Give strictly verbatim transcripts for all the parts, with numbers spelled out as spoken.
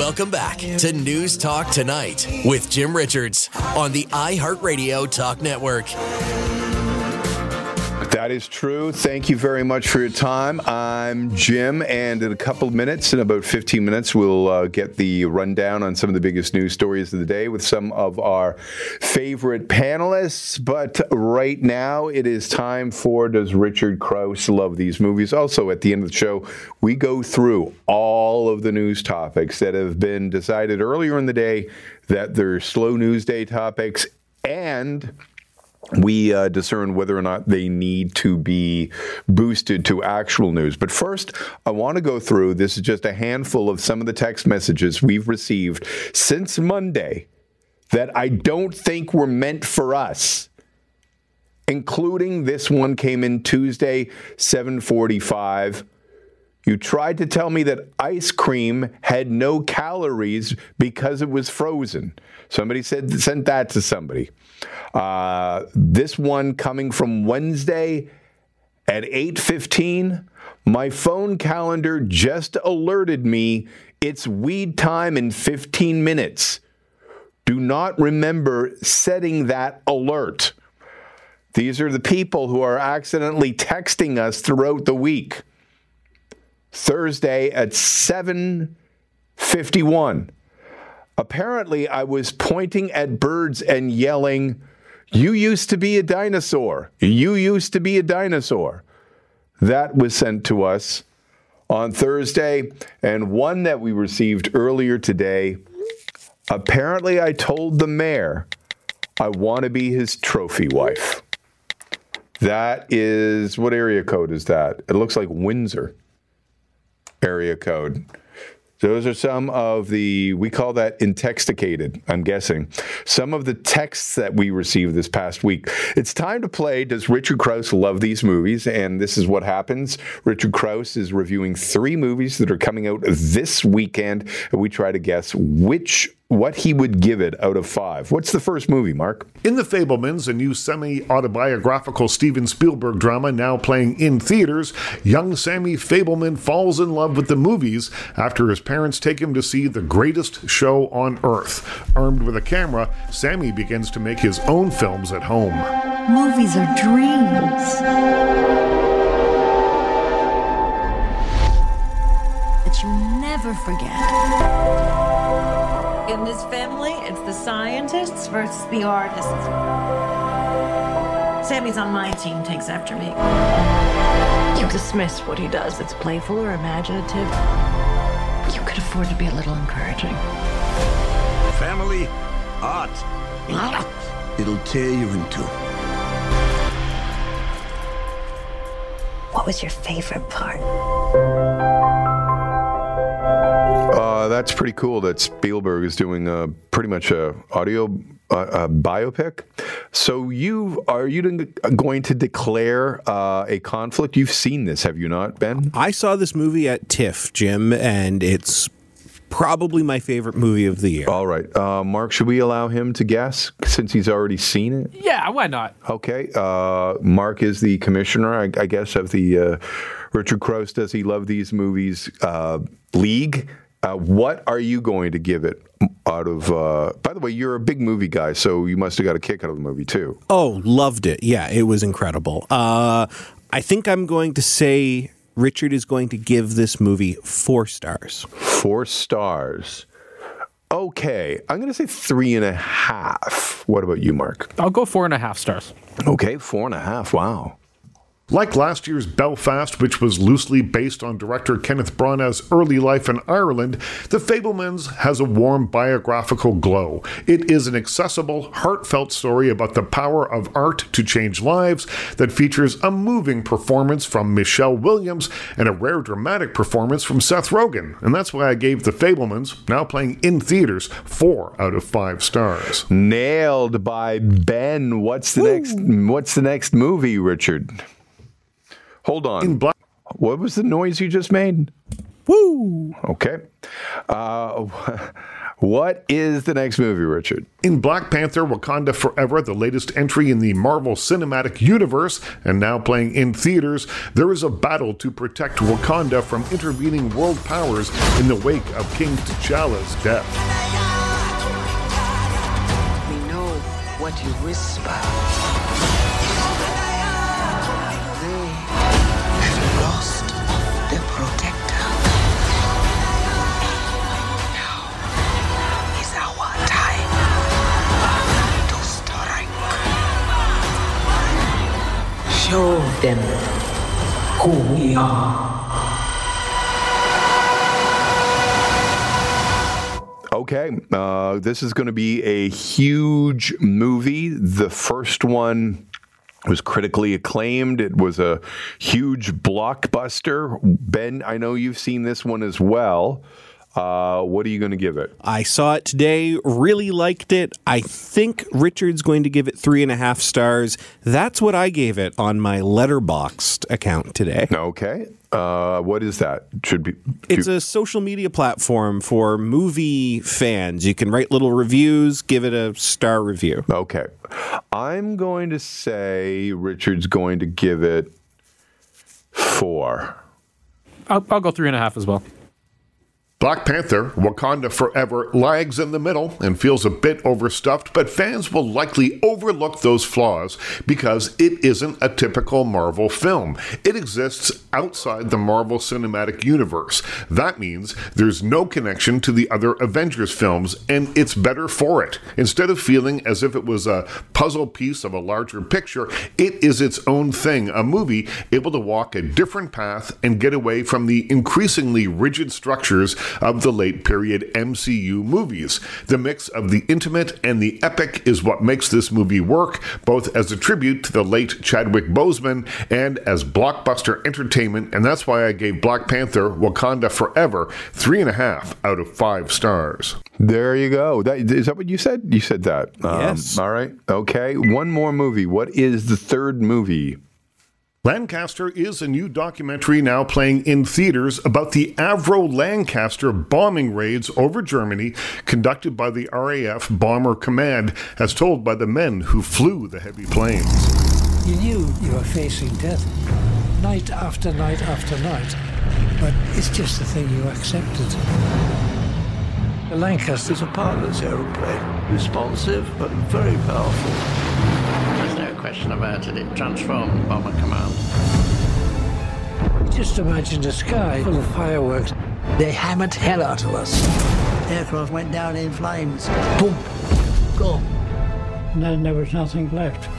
Welcome back to News Talk Tonight with Jim Richards on the iHeartRadio Talk Network. That is true. Thank you very much for your time. I'm Jim, and in a couple of minutes, in about fifteen minutes, we'll uh, get the rundown on some of the biggest news stories of the day with some of our favorite panelists. But right now, it is time for Does Richard Crouse Love These Movies? Also, at the end of the show, we go through all of the news topics that have been decided earlier in the day that they're slow news day topics, and we uh, discern whether or not they need to be boosted to actual news. But first, I want to go through, this is just a handful of some of the text messages we've received since Monday that I don't think were meant for us, including this one came in Tuesday, seven forty-five. You tried to tell me that ice cream had no calories because it was frozen. Somebody said sent that to somebody. Uh, this one coming from Wednesday at eight fifteen. My phone calendar just alerted me it's weed time in fifteen minutes. Do not remember setting that alert. These are the people who are accidentally texting us throughout the week. Thursday at seven fifty-one. Apparently, I was pointing at birds and yelling, "You used to be a dinosaur. You used to be a dinosaur." That was sent to us on Thursday. And one that we received earlier today. Apparently, I told the mayor I want to be his trophy wife. That is, what area code is that? It looks like Windsor area code. Those are some of the, we call that intoxicated, I'm guessing, some of the texts that we received this past week. It's time to play Does Richard Crouse Love These Movies? And this is what happens. Richard Crouse is reviewing three movies that are coming out this weekend, and we try to guess which what he would give it out of five. What's the first movie, Mark? In The Fabelmans, a new semi-autobiographical Steven Spielberg drama now playing in theaters, young Sammy Fabelman falls in love with the movies after his parents take him to see the greatest show on earth. Armed with a camera, Sammy begins to make his own films at home. Movies are dreams that you never forget. In this family, it's the scientists versus the artists. Sammy's on my team, takes after me. You dismiss what he does that's playful or imaginative. You could afford to be a little encouraging. Family art. It'll tear you in two. What was your favorite part? Uh, that's pretty cool that Spielberg is doing uh, pretty much a audio uh, a biopic. So you are you going to declare uh, a conflict? You've seen this, have you not, Ben? I saw this movie at TIFF, Jim, and it's probably my favorite movie of the year. All right. Uh, Mark, should we allow him to guess since he's already seen it? Yeah, why not? Okay. Uh, Mark is the commissioner, I, I guess, of the uh, Richard Crouse Does He Love These Movies uh, League. Uh, what are you going to give it out of, uh, by the way, you're a big movie guy, so you must have got a kick out of the movie too. Oh, loved it. Yeah, it was incredible. Uh, I think I'm going to say Richard is going to give this movie four stars. Four stars. Okay, I'm going to say three and a half. What about you, Mark? I'll go four and a half stars. Okay, four and a half. Wow. Like last year's Belfast, which was loosely based on director Kenneth Branagh's early life in Ireland, The Fabelmans has a warm biographical glow. It is an accessible, heartfelt story about the power of art to change lives that features a moving performance from Michelle Williams and a rare dramatic performance from Seth Rogen. And that's why I gave The Fabelmans, now playing in theaters, four out of five stars. Nailed by Ben. What's the Woo. next? What's the next movie, Richard? Hold on. In black- what was the noise you just made? Woo! Okay. Uh, What is the next movie, Richard? In Black Panther: Wakanda Forever, the latest entry in the Marvel Cinematic Universe, and now playing in theaters, there is a battle to protect Wakanda from intervening world powers in the wake of King T'Challa's death. We know what you whisper. They have lost their protector. Now is our time to strike. Show them who we are. Okay, uh, this is going to be a huge movie. The first one was critically acclaimed. It was a huge blockbuster. Ben, I know you've seen this one as well. Uh, what are you going to give it? I saw it today, really liked it. I think Richard's going to give it three and a half stars. That's what I gave it on my Letterboxd account today. Okay. Uh, what is that? Should be. It's a social media platform for movie fans. You can write little reviews, give it a star review. Okay. I'm going to say Richard's going to give it four. I'll, I'll go three and a half as well. Black Panther: Wakanda Forever lags in the middle and feels a bit overstuffed, but fans will likely overlook those flaws because it isn't a typical Marvel film. It exists outside the Marvel Cinematic Universe. That means there's no connection to the other Avengers films, and it's better for it. Instead of feeling as if it was a puzzle piece of a larger picture, it is its own thing, a movie able to walk a different path and get away from the increasingly rigid structures of the late period M C U movies. The mix of the intimate and the epic is what makes this movie work, both as a tribute to the late Chadwick Boseman and as blockbuster entertainment, and that's why I gave Black Panther: Wakanda Forever three and a half out of five stars. There you go. That, is that what you said? You said that. Yes. Um, all right. Okay. One more movie. What is the third movie? Lancaster is a new documentary now playing in theaters about the Avro Lancaster bombing raids over Germany conducted by the R A F Bomber Command, as told by the men who flew the heavy planes. You knew you were facing death night after night after night, but it's just the thing you accepted. The Lancaster's a pilotless aeroplane, responsive but very powerful. Question about it, it transformed Bomber Command. Just imagine the sky full of fireworks. They hammered hell out of us. Aircraft went down in flames. Boom. Gone. And then there was nothing left.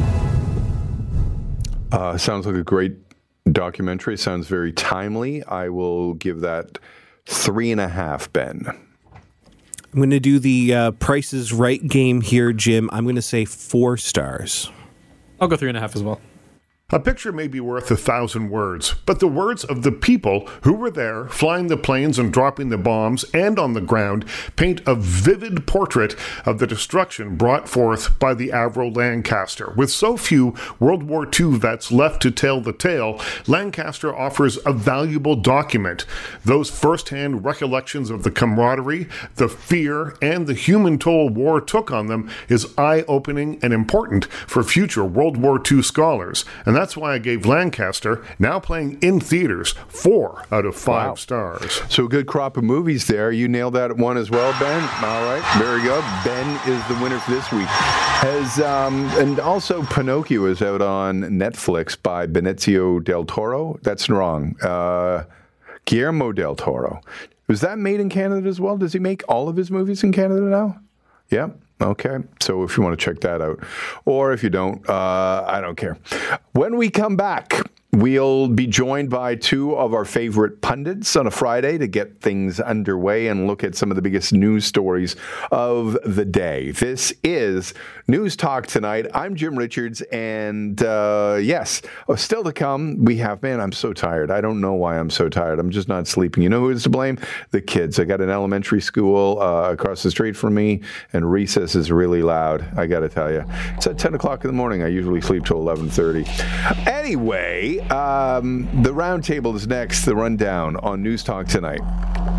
Uh, sounds like a great documentary. Sounds very timely. I will give that three and a half, Ben. I'm going to do the uh, Price is Right game here, Jim. I'm going to say four stars. I'll go three and a half as well. A picture may be worth a thousand words, but the words of the people who were there, flying the planes and dropping the bombs and on the ground, paint a vivid portrait of the destruction brought forth by the Avro Lancaster. With so few World War Two vets left to tell the tale, Lancaster offers a valuable document. Those first-hand recollections of the camaraderie, the fear, and the human toll war took on them is eye-opening and important for future World War Two scholars. And that's why I gave Lancaster, now playing in theaters, four out of five wow. stars. So a good crop of movies there. You nailed that one as well, Ben. All right, very good. Ben is the winner for this week. Has um, and also Pinocchio is out on Netflix by Benicio del Toro. That's wrong. Uh, Guillermo del Toro. Was that made in Canada as well? Does he make all of his movies in Canada now? Yeah. Okay, so if you want to check that out, or if you don't, uh, I don't care. When we come back, we'll be joined by two of our favorite pundits on a Friday to get things underway and look at some of the biggest news stories of the day. This is News Talk Tonight. I'm Jim Richards, and uh, yes, oh, still to come, we have, man, I'm so tired. I don't know why I'm so tired. I'm just not sleeping. You know who is to blame? The kids. I got an elementary school uh, across the street from me, and recess is really loud, I got to tell you. It's at ten o'clock in the morning. I usually sleep till eleven thirty. Anyway, Um, the roundtable is next, the rundown on News Talk Tonight.